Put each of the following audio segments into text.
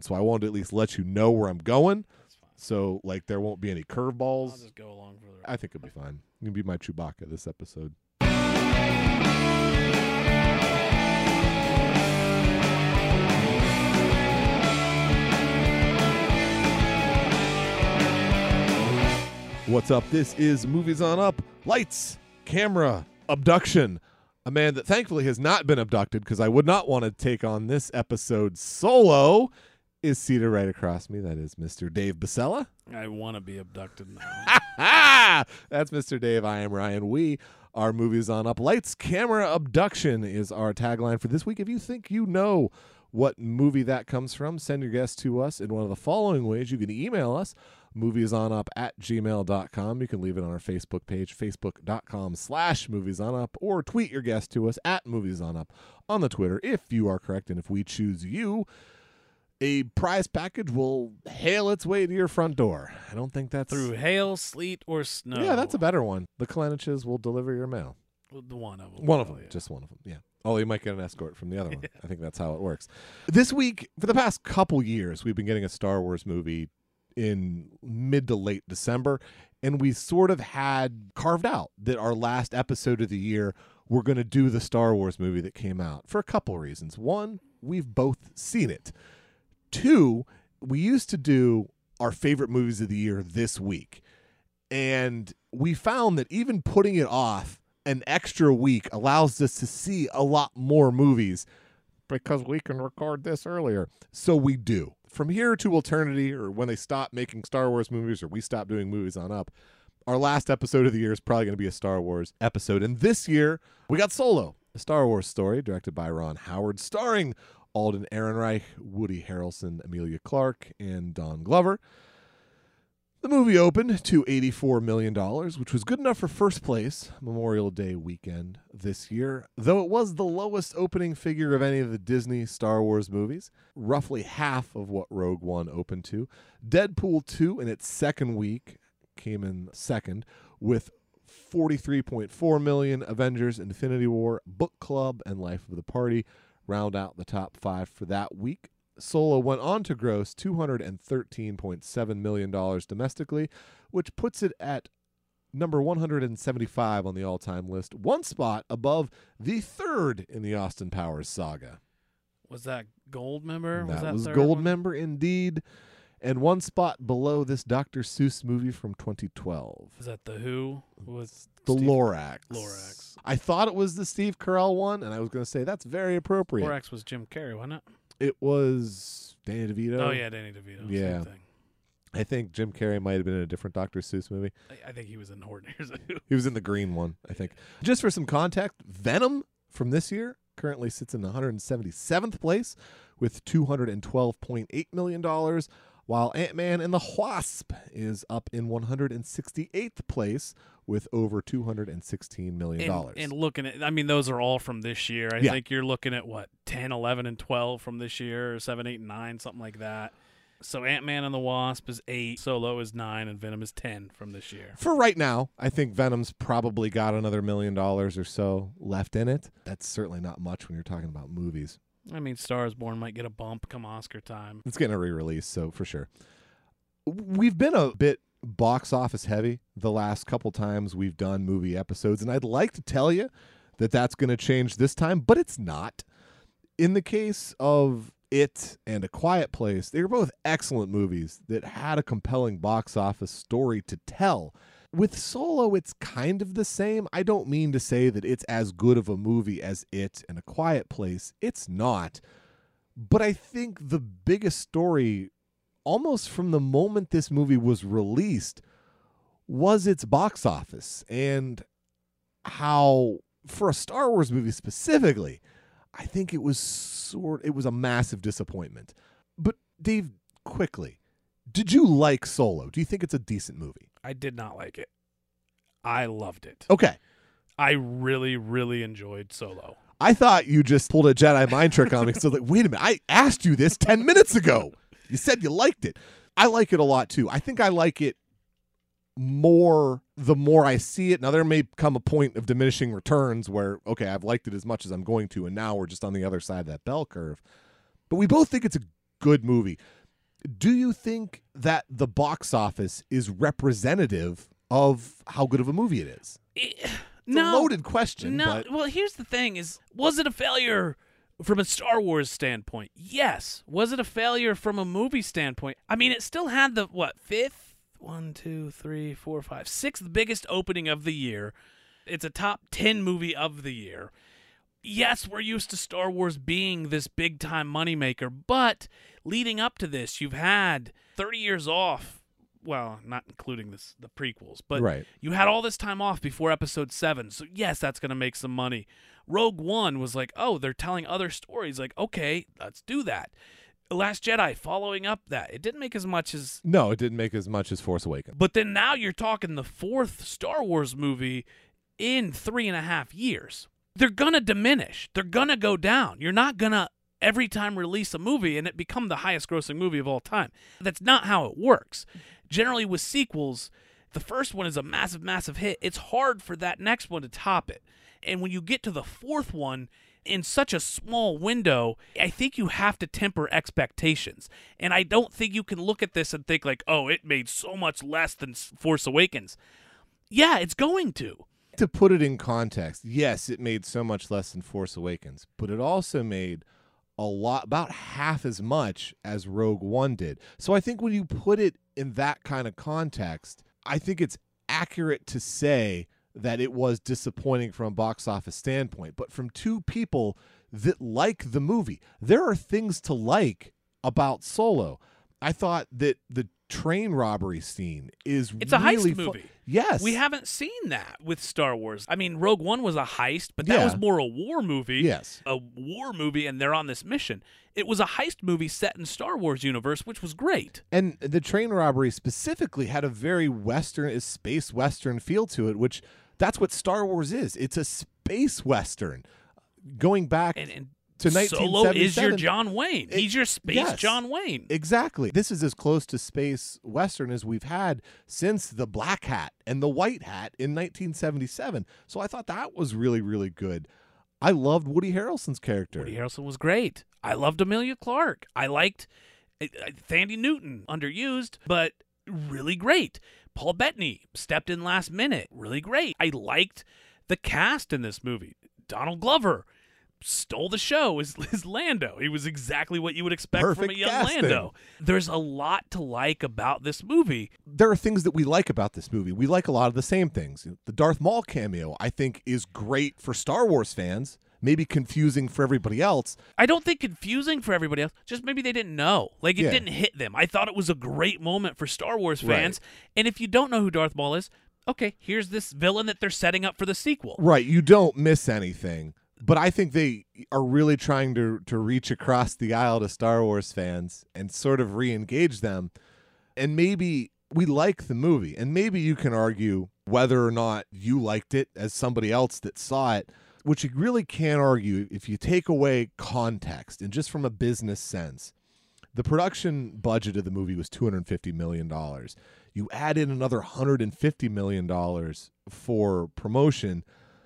so I wanted to at least let you know where I'm going. So, like, there won't be any curveballs. I'll just go along for the ride. I think it'll be fine. You can be my Chewbacca this episode. What's up? This is Movies on Up. Lights, camera, abduction. A man that thankfully has not been abducted, because I would not want to take on this episode solo, is seated right across me. That is Mr. Dave Basella. I want to be abducted now. That's Mr. Dave. I am Ryan. We are Movies on Up. Lights, camera, abduction is our tagline for this week. If you think you know what movie that comes from, send your guess to us in one of the following ways. You can email us, moviesonup@gmail.com. You can leave it on our Facebook page, facebook.com/moviesonup, or tweet your guess to us at moviesonup on the Twitter if you are correct. And if we choose you, a prize package will hail its way to your front door. I don't think that's... Through hail, sleet, or snow. Yeah, that's a better one. The Kaleniches will deliver your mail. One of them. One of them. Yeah. Just one of them. Yeah. Oh, you might get an escort from the other one. I think that's how it works. This week, for the past couple years, we've been getting a Star Wars movie in mid to late December, and we sort of had carved out that our last episode of the year, we're going to do the Star Wars movie that came out for a couple reasons. One, we've both seen it. Two, we used to do our favorite movies of the year this week, and we found that even putting it off an extra week allows us to see a lot more movies because we can record this earlier. So we do. From here to eternity, or when they stop making Star Wars movies, or we stop doing Movies on Up, our last episode of the year is probably going to be a Star Wars episode. And this year, we got Solo, a Star Wars story directed by Ron Howard, starring Alden Ehrenreich, Woody Harrelson, Emilia Clarke, and Don Glover. The movie opened to $84 million, which was good enough for first place Memorial Day weekend this year, though it was the lowest opening figure of any of the Disney Star Wars movies, roughly half of what Rogue One opened to. Deadpool 2 in its second week came in second with $43.4 million. Avengers Infinity War, Book Club, and Life of the Party round out the top five for that week. Solo went on to gross $213.7 million domestically, which puts it at number 175 on the all-time list, one spot above the third in the Austin Powers saga. Was that Goldmember? That was third one? Goldmember indeed, and one spot below this Dr. Seuss movie from 2012. Was that The Who? Was The Steve Lorax. Lorax. I thought it was the Steve Carell one, and I was going to say that's very appropriate. Lorax was Jim Carrey, wasn't it? It was Danny DeVito. Oh, yeah, Danny DeVito. Yeah. Same thing. I think Jim Carrey might have been in a different Dr. Seuss movie. I think he was in Horton Hears a Who. He was in the green one, I think. Just for some context, Venom from this year currently sits in the 177th place with $212.8 million, while Ant-Man and the Wasp is up in 168th place with over $216 million. And looking at, I mean, those are all from this year. I Yeah. think you're looking at, 10, 11, and 12 from this year, or 7, 8, and 9, something like that. So Ant-Man and the Wasp is 8, Solo is 9, and Venom is 10 from this year. For right now, I think Venom's probably got another $1 million or so left in it. That's certainly not much when you're talking about movies. I mean, Star is Born might get a bump come Oscar time. It's getting a re-release, so for sure. We've been a bit box office heavy the last couple times we've done movie episodes, and I'd like to tell you that that's going to change this time, but it's not. In the case of It and A Quiet Place, they were both excellent movies that had a compelling box office story to tell. With Solo, it's kind of the same. I don't mean to say that it's as good of a movie as It and A Quiet Place. It's not. But I think the biggest story, almost from the moment this movie was released, was its box office and how, for a Star Wars movie specifically, I think it was a massive disappointment. But Dave, quickly, did you like Solo? Do you think it's a decent movie? I did not like it. I loved it. Okay. I really, really enjoyed Solo. I thought you just pulled a Jedi mind trick on me. So like, wait a minute, I asked you this 10 minutes ago. You said you liked it. I like it a lot too. I think I like it more the more I see it. Now there may come a point of diminishing returns where, okay, I've liked it as much as I'm going to, and now we're just on the other side of that bell curve. But we both think it's a good movie. Do you think that the box office is representative of how good of a movie it is? It's a loaded question. No, but... well, here's the thing: was it a failure from a Star Wars standpoint? Yes. Was it a failure from a movie standpoint? I mean, it still had the fifth, 1, 2, 3, 4, 5, sixth biggest opening of the year. It's a top 10 movie of the year. Yes, we're used to Star Wars being this big-time moneymaker, but leading up to this, you've had 30 years off. Well, not including the prequels, but right. You had all this time off before Episode 7, so yes, that's going to make some money. Rogue One was like, oh, they're telling other stories. Like, okay, let's do that. The Last Jedi following up that. It didn't make as much as... No, it didn't make as much as Force Awakens. But then now you're talking the fourth Star Wars movie in 3.5 years. They're going to diminish. They're going to go down. You're not going to every time release a movie and it become the highest grossing movie of all time. That's not how it works. Generally with sequels, the first one is a massive, massive hit. It's hard for that next one to top it. And when you get to the fourth one in such a small window, I think you have to temper expectations. And I don't think you can look at this and think like, oh, it made so much less than Force Awakens. Yeah, it's going to. To put it in context, yes, it made so much less than Force Awakens, but it also made about half as much as Rogue One did. So I think when you put it in that kind of context, I think it's accurate to say that it was disappointing from a box office standpoint. But from two people that like the movie, there are things to like about Solo. I thought that the train robbery scene is it's a really heist movie. Yes. We haven't seen that with Star Wars. I mean, Rogue One was a heist, but that was more a war movie. Yes. A war movie, and they're on this mission. It was a heist movie set in Star Wars universe, which was great. And the train robbery specifically had a very space Western feel to it, which that's what Star Wars is. It's a space Western. Going back... to 1977. Solo is your John Wayne. He's your space John Wayne. Exactly. This is as close to space Western as we've had since the Black Hat and the White Hat in 1977. So I thought that was really, really good. I loved Woody Harrelson's character. Woody Harrelson was great. I loved Emilia Clarke. I liked Thandie Newton, underused, but really great. Paul Bettany stepped in last minute. Really great. I liked the cast in this movie. Donald Glover stole the show as Lando. He was exactly what you would expect Perfect from a young casting. Lando. There's a lot to like about this movie. There are things that we like about this movie. We like a lot of the same things. The Darth Maul cameo, I think, is great for Star Wars fans. Maybe confusing for everybody else. I don't think confusing for everybody else. Just maybe they didn't know. Like, it didn't hit them. I thought it was a great moment for Star Wars fans. Right. And if you don't know who Darth Maul is, okay, here's this villain that they're setting up for the sequel. Right. You don't miss anything. But I think they are really trying to reach across the aisle to Star Wars fans and sort of re-engage them. And maybe we like the movie. And maybe you can argue whether or not you liked it as somebody else that saw it, which you really can't argue if you take away context and just from a business sense. The production budget of the movie was $250 million. You add in another $150 million for promotion.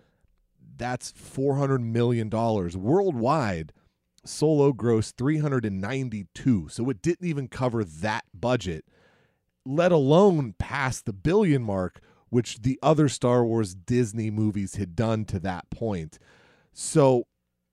That's $400 million. Worldwide, Solo grossed $392. So it didn't even cover that budget, let alone pass the billion mark, which the other Star Wars Disney movies had done to that point. So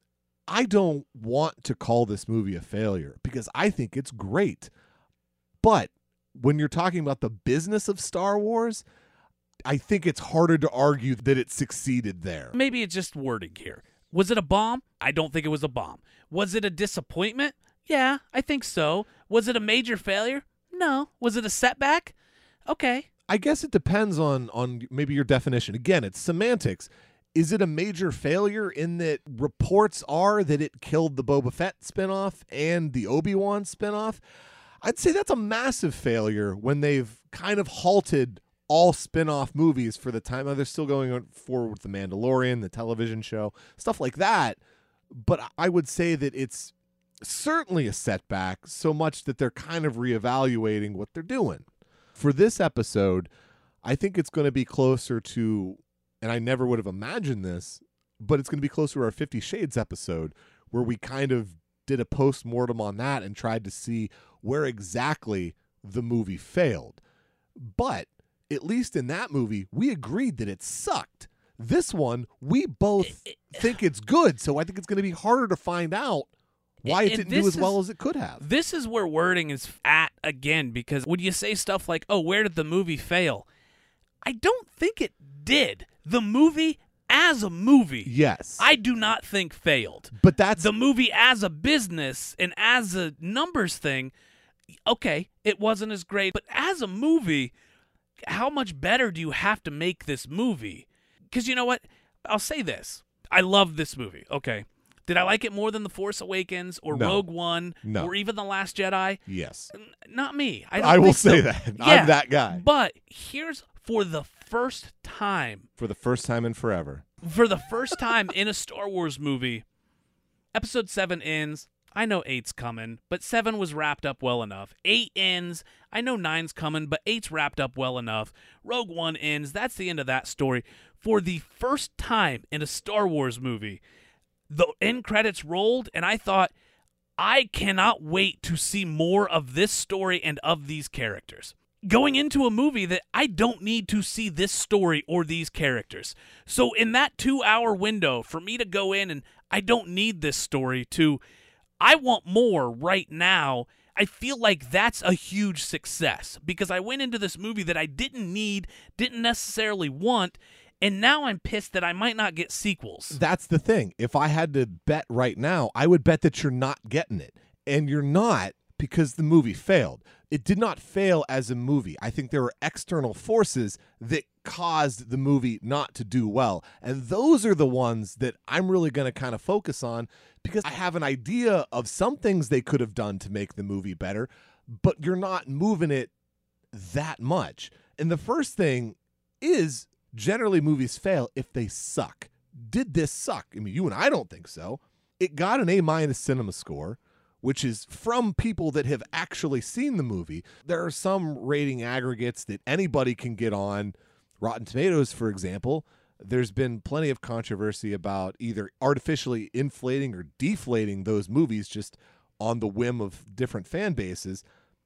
I don't want to call this movie a failure because I think it's great. But when you're talking about the business of Star Wars, I think it's harder to argue that it succeeded there. Maybe it's just wording here. Was it a bomb? I don't think it was a bomb. Was it a disappointment? Yeah, I think so. Was it a major failure? No. Was it a setback? Okay. I guess it depends on maybe your definition. Again, it's semantics. Is it a major failure in that reports are that it killed the Boba Fett spinoff and the Obi-Wan spinoff? I'd say that's a massive failure when they've kind of halted all spin-off movies for the time. They're still going forward with The Mandalorian, the television show, stuff like that. But I would say that it's certainly a setback, so much that they're kind of reevaluating what they're doing. For this episode, I think it's going to be closer to, and I never would have imagined this, but it's going to be closer to our 50 Shades episode, where we kind of did a post-mortem on that and tried to see where exactly the movie failed. But at least in that movie, we agreed that it sucked. This one, we both think it's good, so I think it's going to be harder to find out why it didn't do as well as it could have. This is where wording is at again, because when you say stuff like, oh, where did the movie fail? I don't think it did. The movie as a movie, yes, I do not think failed. But that's the movie as a business and as a numbers thing. Okay, it wasn't as great, but as a movie, how much better do you have to make this movie? Because you know what? I'll say this. I love this movie. Okay. Did I like it more than The Force Awakens or No. Rogue One No. or even The Last Jedi? yes. Not me. I will think say so. that. Yeah, I'm that guy. But here's for the first time For the first time in forever. in a Star Wars movie, Episode 7 ends. I know 8's coming, but 7 was wrapped up well enough. 8 ends. I know 9's coming, but 8's wrapped up well enough. Rogue One ends. That's the end of that story. For the first time in a Star Wars movie, the end credits rolled, and I thought, I cannot wait to see more of this story and of these characters. Going into a movie that I don't need to see this story or these characters. So in that 2-hour window, for me to go in and I don't need this story to, I want more right now, I feel like that's a huge success because I went into this movie that I didn't need, didn't necessarily want, and now I'm pissed that I might not get sequels. That's the thing. If I had to bet right now, I would bet that you're not getting it. And you're not because the movie failed. It did not fail as a movie. I think there were external forces that caused the movie not to do well. And those are the ones that I'm really going to kind of focus on because I have an idea of some things they could have done to make the movie better, but you're not moving it that much. And the first thing is generally movies fail if they suck. Did this suck? I mean, you and I don't think so. It got an A- cinema score, which is from people that have actually seen the movie. There are some rating aggregates that anybody can get on. Rotten Tomatoes, for example, there's been plenty of controversy about either artificially inflating or deflating those movies just on the whim of different fan bases.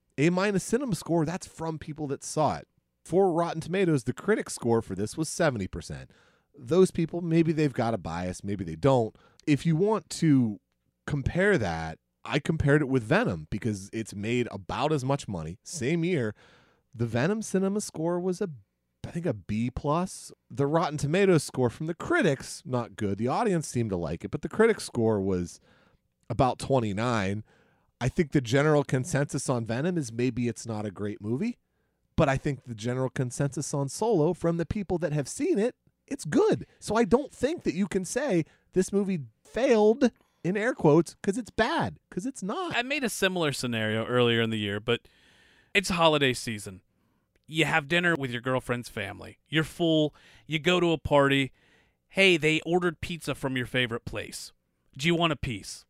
A- cinema score, that's from people that saw it. For Rotten Tomatoes, the critic score for this was 70%. Those people, maybe they've got a bias, maybe they don't. If you want to compare that, I compared it with Venom because it's made about as much money. Same year, the Venom cinema score was I think a B+. The Rotten Tomatoes score from the critics, not good. The audience seemed to like it, but the critics score was about 29. I think the general consensus on Venom is maybe it's not a great movie, but I think the general consensus on Solo from the people that have seen it, it's good. So I don't think that you can say this movie failed in air quotes because it's bad, because it's not. I made a similar scenario earlier in the year, but it's holiday season. You have dinner with your girlfriend's family. You're full. You go to a party. Hey, they ordered pizza from your favorite place. Do you want a piece?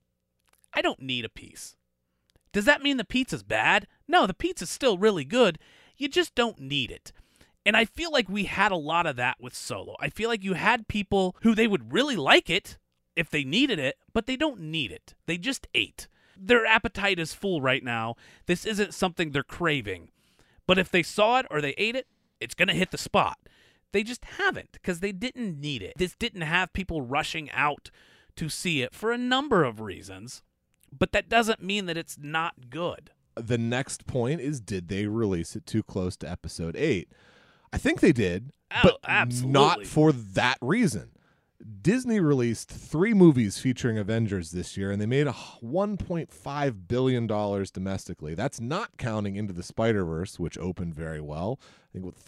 I don't need a piece. Does that mean the pizza's bad? No, the pizza's still really good. You just don't need it. And I feel like we had a lot of that with Solo. I feel like you had people who they would really like it if they needed it, but they don't need it. They just ate. Their appetite is full right now. This isn't something they're craving. But if they saw it or they ate it, it's going to hit the spot. They just haven't because they didn't need it. This didn't have people rushing out to see it for a number of reasons, but that doesn't mean that it's not good. The next point is, did they release it too close to episode 8? I think they did, but absolutely not for that reason. Disney released 3 movies featuring Avengers this year, and they made $1.5 billion domestically. That's not counting Into the Spider-Verse, which opened very well, I think with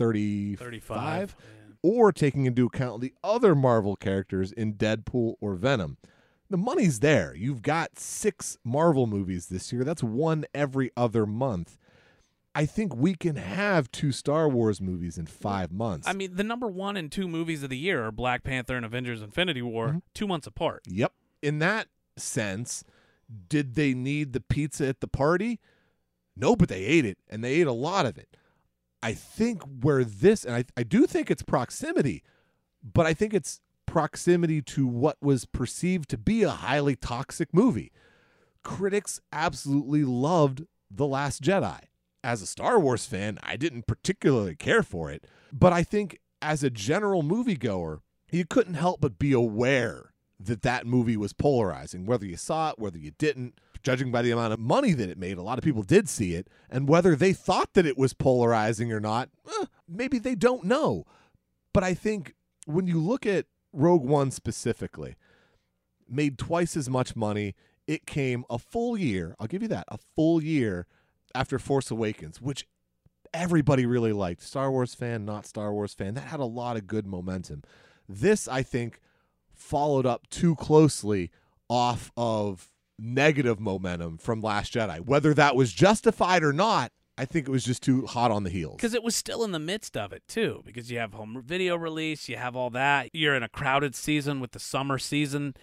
35, Yeah. or taking into account the other Marvel characters in Deadpool or Venom. The money's there. You've got 6 Marvel movies this year. That's 1 every other month. I think we can have 2 Star Wars movies in 5 months. I mean, the number 1 and 2 movies of the year are Black Panther and Avengers Infinity War, 2 months apart. Yep. In that sense, did they need the pizza at the party? No, but they ate it, and they ate a lot of it. I think where this, and I do think it's proximity, but I think it's proximity to what was perceived to be a highly toxic movie. Critics absolutely loved The Last Jedi. As a Star Wars fan, I didn't particularly care for it, but I think as a general moviegoer, you couldn't help but be aware that that movie was polarizing, whether you saw it, whether you didn't. Judging by the amount of money that it made, a lot of people did see it, and whether they thought that it was polarizing or not, maybe they don't know. But I think when you look at Rogue One specifically, made twice as much money. It came a full year, I'll give you that, a full year after Force Awakens, which everybody really liked. Star Wars fan, not Star Wars fan. That had a lot of good momentum. This, I think, followed up too closely off of negative momentum from Last Jedi. Whether that was justified or not, I think it was just too hot on the heels. Because it was still in the midst of it, too. Because you have home video release, you have all that. You're in a crowded season with the summer season.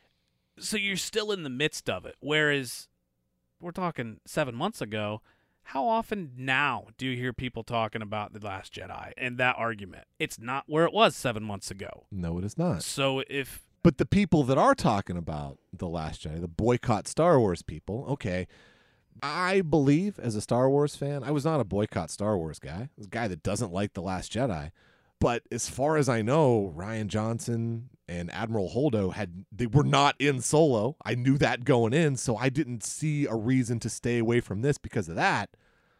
So you're still in the midst of it. Whereas we're talking 7 months ago, how often now do you hear people talking about The Last Jedi and that argument? It's not where it was 7 months ago. No, it is not. So But the people that are talking about The Last Jedi, the boycott Star Wars people, okay, I believe as a Star Wars fan, I was not a boycott Star Wars guy. I was a guy that doesn't like The Last Jedi. But as far as I know, Rian Johnson and Admiral Holdo they were not in Solo. I knew that going in, so I didn't see a reason to stay away from this because of that.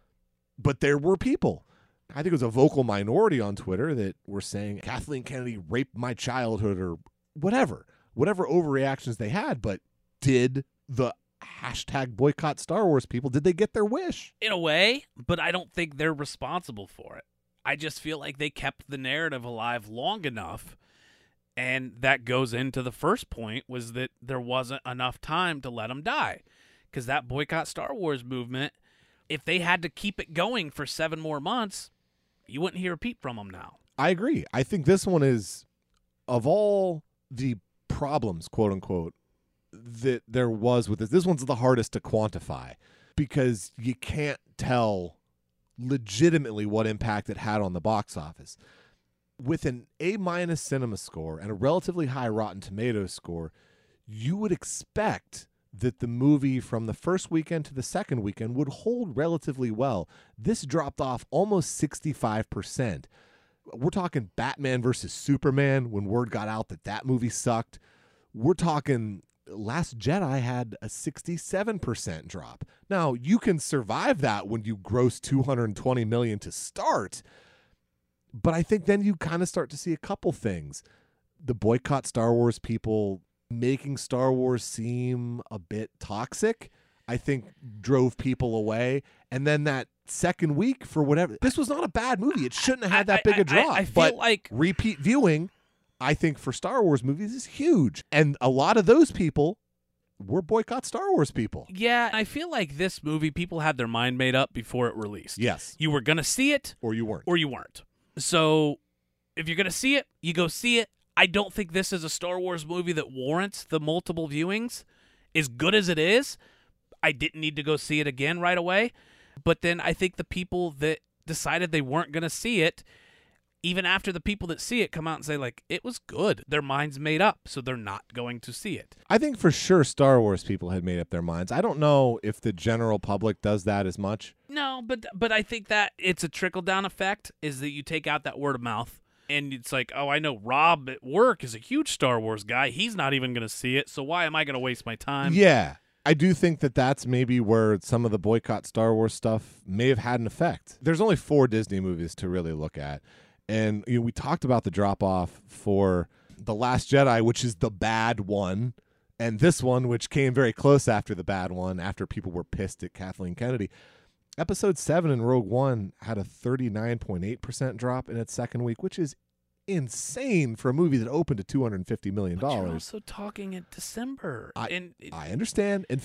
But there were people. I think it was a vocal minority on Twitter that were saying Kathleen Kennedy raped my childhood or whatever overreactions they had. But did the hashtag boycott Star Wars people, did they get their wish? in a way, but I don't think they're responsible for it. I just feel like they kept the narrative alive long enough, and that goes into the first point, was that there wasn't enough time to let them die. Because that boycott Star Wars movement, if they had to keep it going for 7 more months, you wouldn't hear a peep from them now. I agree. I think this one is, of all the problems, quote unquote, that there was with this one's the hardest to quantify because you can't tell legitimately what impact it had on the box office. With an A- cinema score and a relatively high Rotten Tomatoes score, you would expect that the movie from the first weekend to the second weekend would hold relatively well. This dropped off almost 65%. We're talking Batman versus Superman when word got out that that movie sucked. We're talking Last Jedi had a 67% drop. Now, you can survive that when you gross $220 million to start, but I think then you kind of start to see a couple things. The boycott Star Wars people making Star Wars seem a bit toxic, I think drove people away. And then that second week, for whatever, this was not a bad movie. It shouldn't have had that big a drop. I feel but like repeat viewing, I think for Star Wars movies is huge. And a lot of those people were boycott Star Wars people. Yeah, I feel like this movie, people had their mind made up before it released. Yes. You were going to see it. Or you weren't. Or you weren't. So if you're going to see it, you go see it. I don't think this is a Star Wars movie that warrants the multiple viewings. As good as it is, I didn't need to go see it again right away. But then I think the people that decided they weren't going to see it, even after the people that see it come out and say, like, it was good, their mind's made up, so they're not going to see it. I think for sure Star Wars people had made up their minds. I don't know if the general public does that as much. No, but I think that it's a trickle-down effect, is that you take out that word of mouth, and it's like, oh, I know Rob at work is a huge Star Wars guy. He's not even going to see it, so why am I going to waste my time? Yeah. I do think that that's maybe where some of the boycott Star Wars stuff may have had an effect. There's only 4 Disney movies to really look at. And we talked about the drop-off for The Last Jedi, which is the bad one, and this one, which came very close after the bad one, after people were pissed at Kathleen Kennedy. Episode 7 in Rogue One had a 39.8% drop in its second week, which is insane for a movie that opened to $250 million. But you're also talking in December. I understand. And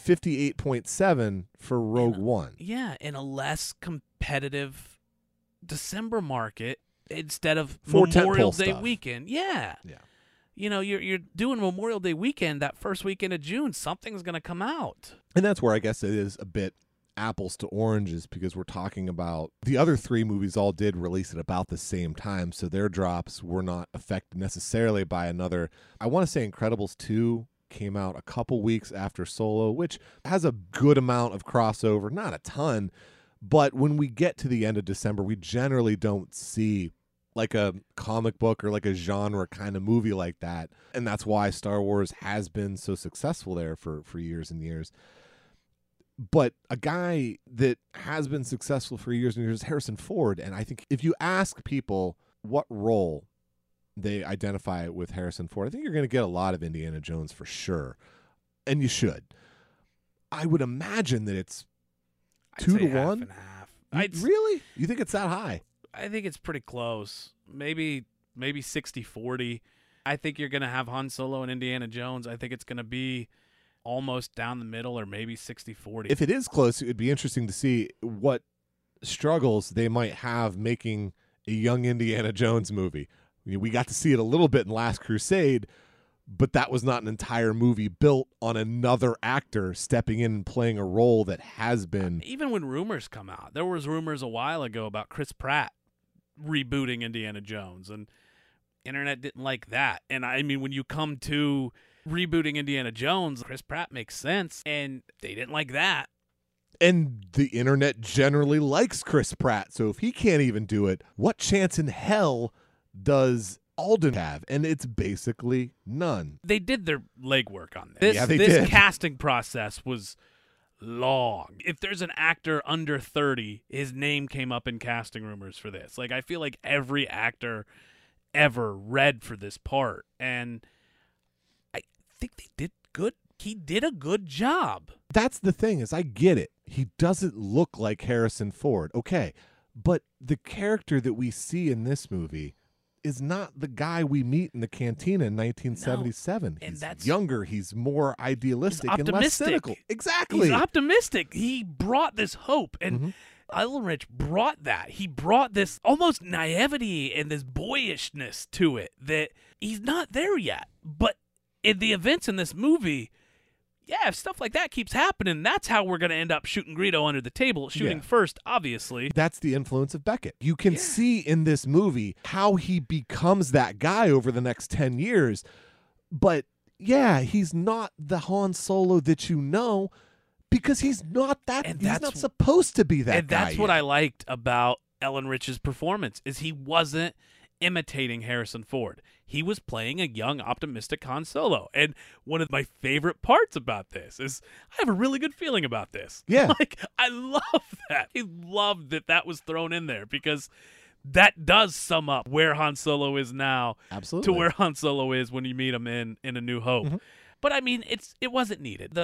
58.7 for Rogue One. Yeah, in a less competitive December market, instead of For Memorial tentpole Day stuff. weekend. Yeah. Yeah. You know, you're doing Memorial Day weekend, that first weekend of June, something's going to come out. And that's where I guess it is a bit apples to oranges, because we're talking about the other 3 movies all did release at about the same time, so their drops were not affected necessarily by another. I want to say Incredibles 2 came out a couple weeks after Solo, which has a good amount of crossover, not a ton, but when we get to the end of December, we generally don't see like a comic book or like a genre kind of movie like that. And that's why Star Wars has been so successful there for years and years. But a guy that has been successful for years and years is Harrison Ford. And I think if you ask people what role they identify with Harrison Ford, I think you're going to get a lot of Indiana Jones for sure. And you should. I would imagine that it's 2 to 1. Half and half. Really? You think it's that high? I think it's pretty close. Maybe 60-40. I think you're going to have Han Solo and Indiana Jones. I think it's going to be almost down the middle, or maybe 60-40. If it is close, it would be interesting to see what struggles they might have making a young Indiana Jones movie. We got to see it a little bit in Last Crusade, but that was not an entire movie built on another actor stepping in and playing a role that has been. Even when rumors come out, there was rumors a while ago about Chris Pratt rebooting Indiana Jones, and internet didn't like that. And I mean, when you come to rebooting Indiana Jones, Chris Pratt makes sense, and they didn't like that. And the internet generally likes Chris Pratt, so if he can't even do it, what chance in hell does Alden have? And it's basically none. They did their legwork on this. Yeah, they this did. casting process was long. If there's an actor under 30, his name came up in casting rumors for this. Like, I feel like every actor ever read for this part, and I think they did good. He did a good job. That's the thing, is I get it. He doesn't look like Harrison Ford. Okay. But the character that we see in this movie is not the guy we meet in the cantina in 1977. No, and he's that's younger. He's more idealistic he's and less cynical. Exactly. He's optimistic. He brought this hope, and Ulrich brought that. He brought this almost naivety and this boyishness to it that he's not there yet. But in the events in this movie, yeah, if stuff like that keeps happening, that's how we're going to end up shooting Greedo under the table. Shooting first, obviously. That's the influence of Beckett. You can see in this movie how he becomes that guy over the next 10 years. But, yeah, he's not the Han Solo that you know, because he's not that. And he's not supposed to be that and guy. And that's what I liked about Ellen Rich's performance, is he wasn't imitating Harrison Ford. He was playing a young, optimistic Han Solo. And one of my favorite parts about this is I have a really good feeling about this. Yeah. Like, I love that. I love that that was thrown in there, because that does sum up where Han Solo is now. Absolutely. To where Han Solo is when you meet him in A New Hope. But, I mean, it wasn't needed.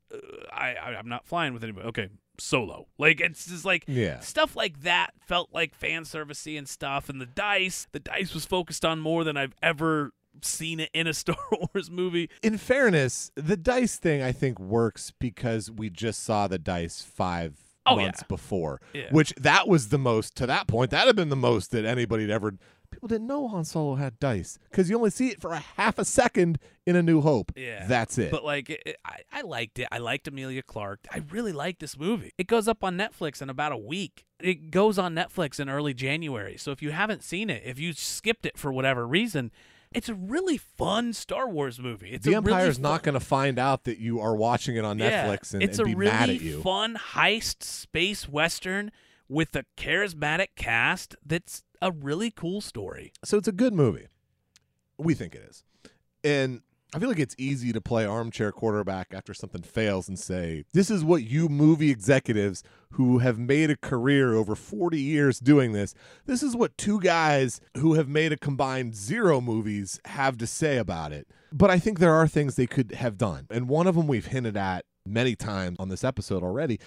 I'm not flying with anybody. Okay. Solo. Like, it's just like stuff like that felt like fan servicey and stuff. And the dice was focused on more than I've ever seen it in a Star Wars movie. In fairness, the dice thing I think works because we just saw the dice 5 months before, which that was the most, to that point, that had been the most that anybody had ever. People didn't know Han Solo had dice because you only see it for a half a second in A New Hope. Yeah. That's it. But, like, I liked it. I liked Emilia Clarke. I really liked this movie. It goes up on Netflix in about a week. It goes on Netflix in early January. So if you haven't seen it, if you skipped it for whatever reason, it's a really fun Star Wars movie. It's the Empire's not going to find out that you are watching it on Netflix and be mad at you. It's a really fun heist space western with a charismatic cast that's a really cool story. So it's a good movie. We think it is. And I feel like it's easy to play armchair quarterback after something fails and say, this is what you movie executives who have made a career over 40 years doing this, this is what 2 guys who have made a combined 0 movies have to say about it. But I think there are things they could have done. And one of them we've hinted at many times on this episode already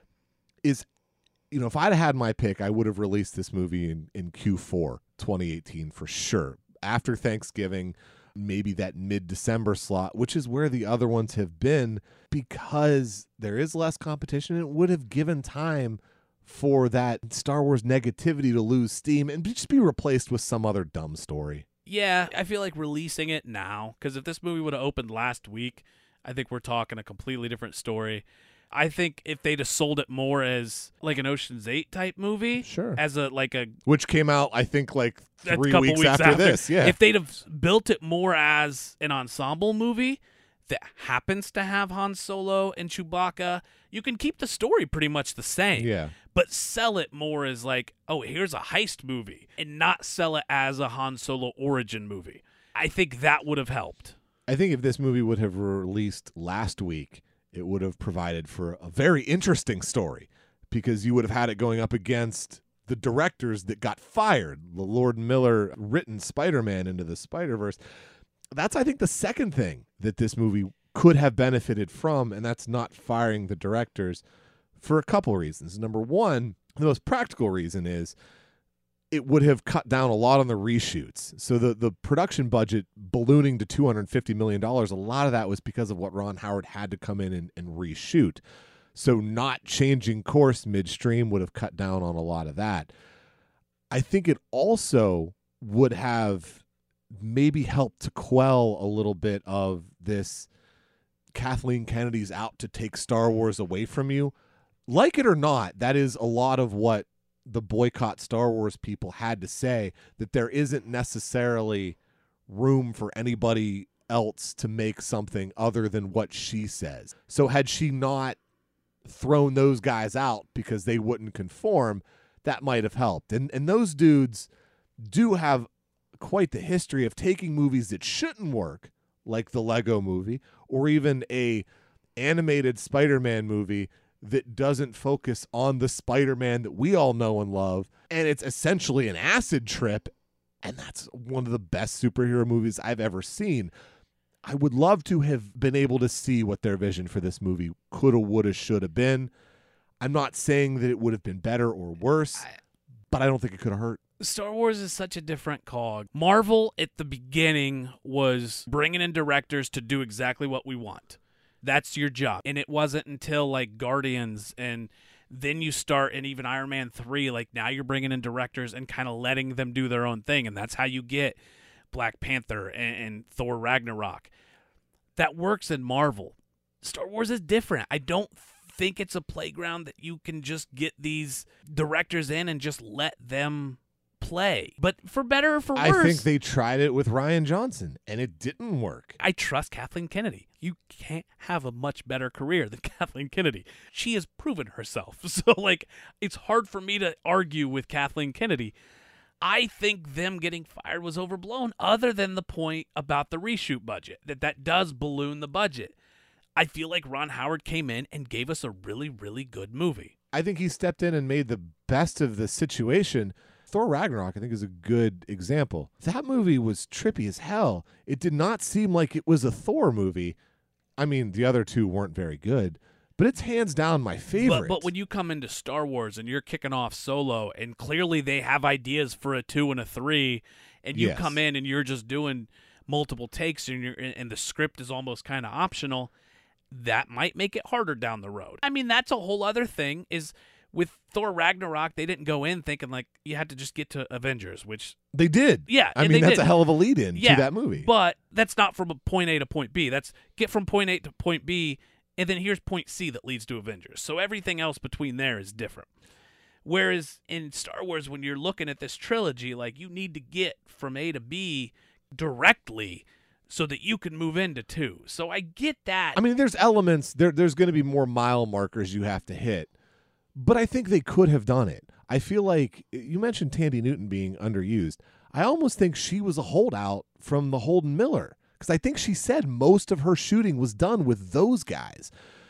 is, if I'd had my pick, I would have released this movie in Q4 2018 for sure. After Thanksgiving, maybe that mid-December slot, which is where the other ones have been, because there is less competition. It would have given time for that Star Wars negativity to lose steam and just be replaced with some other dumb story. Yeah, I feel like releasing it now, because if this movie would have opened last week, I think we're talking a completely different story. I think if they'd have sold it more as like an Ocean's 8 type movie, sure, as which came out, I think, like 3 couple weeks after this, if they'd have built it more as an ensemble movie, that happens to have Han Solo and Chewbacca, you can keep the story pretty much the same. Yeah. But sell it more as like, oh, here's a heist movie, and not sell it as a Han Solo origin movie. I think that would have helped. I think if this movie would have released last week, it would have provided for a very interesting story, because you would have had it going up against the directors that got fired, the Lord Miller written Spider-Man into the Spider-Verse. That's, I think, the second thing that this movie could have benefited from, and that's not firing the directors, for a couple reasons. Number one, the most practical reason is it would have cut down a lot on the reshoots. So the production budget ballooning to $250 million, a lot of that was because of what Ron Howard had to come in and reshoot. So not changing course midstream would have cut down on a lot of that. I think it also would have maybe helped to quell a little bit of this Kathleen Kennedy's out to take Star Wars away from you. Like it or not, that is a lot of what the boycott Star Wars people had to say, that there isn't necessarily room for anybody else to make something other than what she says. So had she not thrown those guys out because they wouldn't conform, that might have helped. And those dudes do have quite the history of taking movies that shouldn't work, like the Lego movie, or even a animated Spider-Man movie that doesn't focus on the Spider-Man that we all know and love, and it's essentially an acid trip, and that's one of the best superhero movies I've ever seen. I would love to have been able to see what their vision for this movie coulda, woulda, shoulda been. I'm not saying that it would have been better or worse, but I don't think it could have hurt. Star Wars is such a different cog. Marvel at the beginning was bringing in directors to do exactly what we want. That's your job. And it wasn't until like Guardians and then you start, and even Iron Man 3, like now you're bringing in directors and kind of letting them do their own thing. And that's how you get Black Panther and Thor Ragnarok. That works in Marvel. Star Wars is different. I don't think it's a playground that you can just get these directors in and just let them play. But for better or for worse, I think they tried it with Rian Johnson, and it didn't work. I trust Kathleen Kennedy. You can't have a much better career than Kathleen Kennedy. She has proven herself. So, like, it's hard for me to argue with Kathleen Kennedy. I think them getting fired was overblown, other than the point about the reshoot budget, that does balloon the budget. I feel like Ron Howard came in and gave us a really, really good movie. I think he stepped in and made the best of the situation. Thor Ragnarok, I think, is a good example. That movie was trippy as hell. It did not seem like it was a Thor movie. I mean, the other two weren't very good, but it's hands down my favorite. But when you come into Star Wars and you're kicking off Solo, and clearly they have ideas for a 2 and a 3, and you come in and you're just doing multiple takes, and the script is almost kind of optional, that might make it harder down the road. I mean, that's a whole other thing, is with Thor Ragnarok, they didn't go in thinking like you had to just get to Avengers, which they did. Yeah, I mean, that's a hell of a lead-in to that movie. But that's not from point A to point B. That's get from point A to point B, and then here's point C that leads to Avengers. So everything else between there is different. Whereas in Star Wars, when you're looking at this trilogy, like you need to get from A to B directly so that you can move into 2. So I get that. I mean, there's elements, there's going to be more mile markers you have to hit. But I think they could have done it. I feel like you mentioned Tandy Newton being underused. I almost think she was a holdout from the Holden Miller, because I think she said most of her shooting was done with those guys.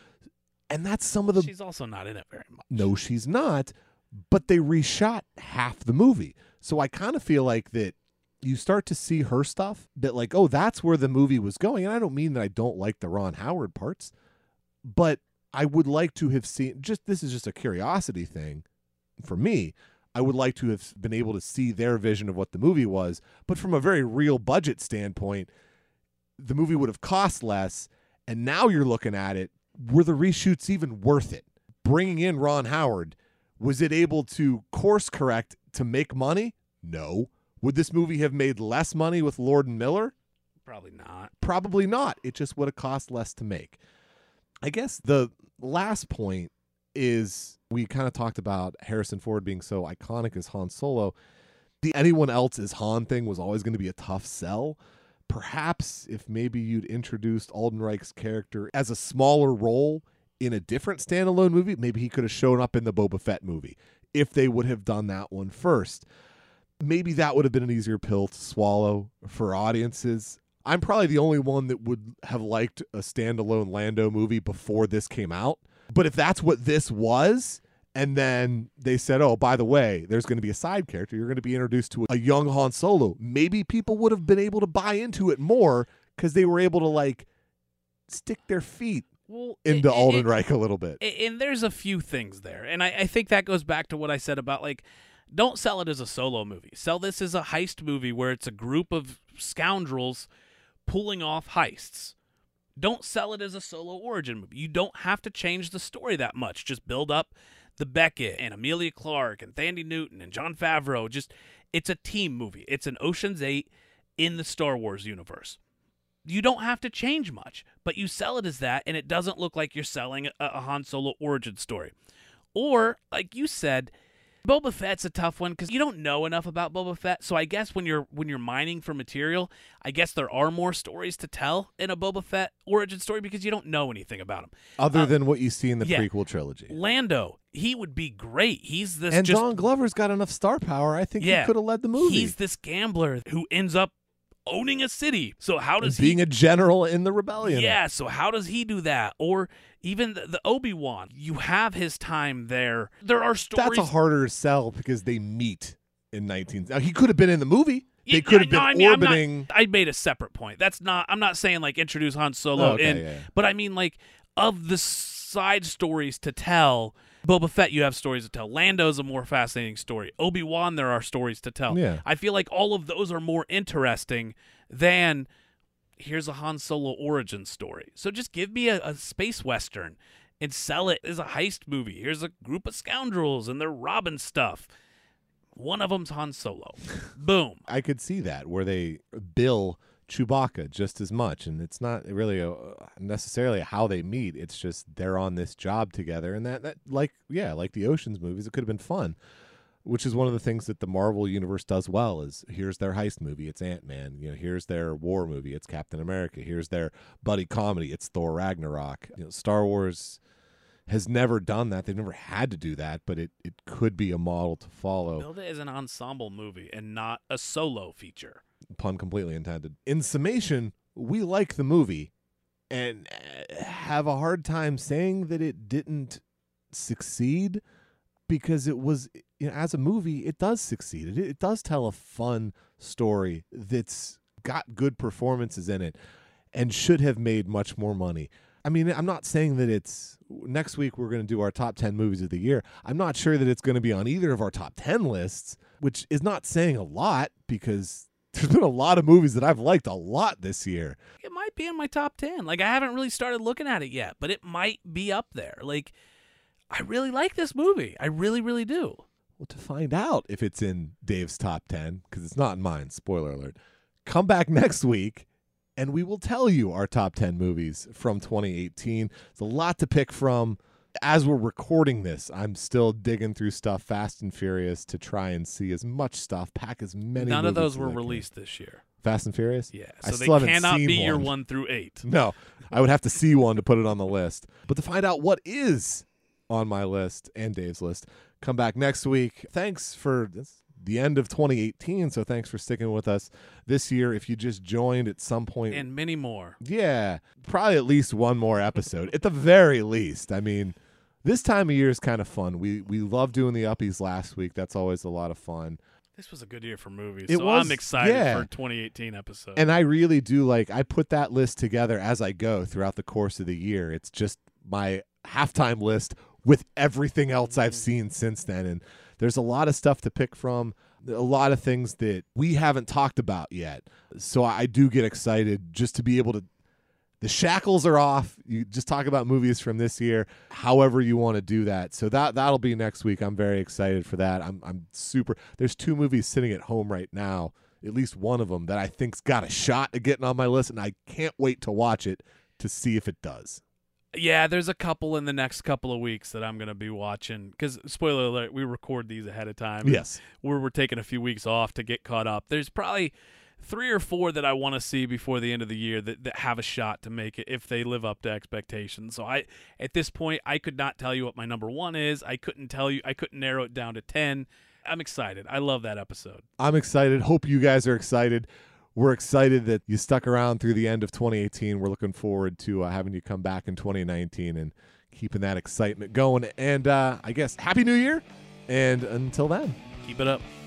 And that's some of the... She's also not in it very much. No, she's not. But they reshot half the movie. So I kind of feel like that you start to see her stuff that like, oh, that's where the movie was going. And I don't mean that I don't like the Ron Howard parts, but I would like to have seen, this is just a curiosity thing for me. I would like to have been able to see their vision of what the movie was, but from a very real budget standpoint, the movie would have cost less. And now you're looking at it, were the reshoots even worth it? Bringing in Ron Howard, was it able to course correct to make money? No. Would this movie have made less money with Lord and Miller? Probably not. Probably not. It just would have cost less to make. I guess the last point is we kind of talked about Harrison Ford being so iconic as Han Solo. The anyone else as Han thing was always going to be a tough sell. perhaps if maybe you'd introduced Aldenreich's character as a smaller role in a different standalone movie, maybe he could have shown up in the Boba Fett movie if they would have done that one first. Maybe that would have been an easier pill to swallow for audiences. I'm probably the only one that would have liked a standalone Lando movie before this came out. But if that's what this was, and then they said, oh, by the way, there's going to be a side character, you're going to be introduced to a young Han Solo, maybe people would have been able to buy into it more because they were able to, like, stick their feet into Aldenreich a little bit. And there's a few things there. And I think that goes back to what I said about, like, don't sell it as a solo movie. Sell this as a heist movie where it's a group of scoundrels pulling off heists. Don't sell it as a solo origin movie. You don't have to change the story that much. Just build up the Beckett and Emilia Clarke and Thandie Newton and Jon Favreau. It's a team movie. It's an Ocean's 8 in the Star Wars universe. You don't have to change much, but you sell it as that, and it doesn't look like you're selling a Han Solo origin story. Or, like you said, Boba Fett's a tough one because you don't know enough about Boba Fett. So I guess when you're mining for material, I guess there are more stories to tell in a Boba Fett origin story because you don't know anything about him. Other than what you see in the prequel trilogy. Lando, he would be great. He's this and Don Glover's got enough star power. I think he could have led the movie. He's this gambler who ends up owning a city. So how does being a general in the rebellion? Yeah, so how does he do that? Or even the Obi-Wan, you have his time there. There are stories. That's a harder sell because they meet in 19. Now he could have been in the movie. They could have been orbiting. I made a separate point. I'm not saying like introduce Han Solo but I mean like of the side stories to tell. Boba Fett, you have stories to tell. Lando's a more fascinating story. Obi-Wan, there are stories to tell. Yeah. I feel like all of those are more interesting than here's a Han Solo origin story. So just give me a space western and sell it as a heist movie. Here's a group of scoundrels and they're robbing stuff. One of them's Han Solo. Boom. I could see that where they bill Chewbacca just as much, and it's not really necessarily how they meet. It's just they're on this job together, and that like the Ocean's movies, it could have been fun, which is one of the things that the Marvel universe does well. Is here's their heist movie, it's Ant-Man. Here's their war movie, it's Captain America. Here's their buddy comedy, it's Thor Ragnarok. Star Wars has never done that. They've never had to do that, but it could be a model to follow. Build it as an ensemble movie and not a solo feature. Pun completely intended. In summation, we like the movie and have a hard time saying that it didn't succeed because it was, as a movie, it does succeed. It does tell a fun story that's got good performances in it and should have made much more money. I mean, I'm not saying that it's next week we're going to do our top 10 movies of the year. I'm not sure that it's going to be on either of our top 10 lists, which is not saying a lot because there's been a lot of movies that I've liked a lot this year. It might be in my top 10. Like, I haven't really started looking at it yet, but it might be up there. Like, I really like this movie. I really, really do. Well, to find out if it's in Dave's top 10, because it's not in mine, spoiler alert, come back next week and we will tell you our top 10 movies from 2018. It's a lot to pick from. As we're recording this, I'm still digging through stuff Fast and Furious to try and see as much stuff, pack as many None of those movies were as I can. released this year. Fast and Furious? Yeah, I so still they haven't cannot seen be your one. 1 through 8. No, I would have to see one to put it on the list. But to find out what is on my list and Dave's list, come back next week. Thanks for the end of 2018, so thanks for sticking with us this year. If you just joined at some point. And many more. Yeah, probably at least one more episode, at the very least. I mean, this time of year is kind of fun. We love doing the Uppies last week. That's always a lot of fun. This was a good year for movies, I'm excited for 2018 episode. And I really do I put that list together as I go throughout the course of the year. It's just my halftime list with everything else I've seen since then. And there's a lot of stuff to pick from, a lot of things that we haven't talked about yet. So I do get excited just to be able to, the shackles are off. You just talk about movies from this year, however you want to do that. So that'll be next week. I'm very excited for that. I'm super. There's 2 movies sitting at home right now, at least one of them that I think's got a shot at getting on my list, and I can't wait to watch it to see if it does. Yeah, there's a couple in the next couple of weeks that I'm going to be watching. Because, spoiler alert, we record these ahead of time. Yes. We're taking a few weeks off to get caught up. There's probably 3 or 4 that I want to see before the end of the year that have a shot to make it if they live up to expectations. So at this point, I could not tell you what my number 1 is. I couldn't narrow it down to 10. I'm excited. I love that episode. I'm excited. Hope you guys are excited. We're excited that you stuck around through the end of 2018. We're looking forward to having you come back in 2019 and keeping that excitement going. And I guess Happy New Year. And until then, keep it up.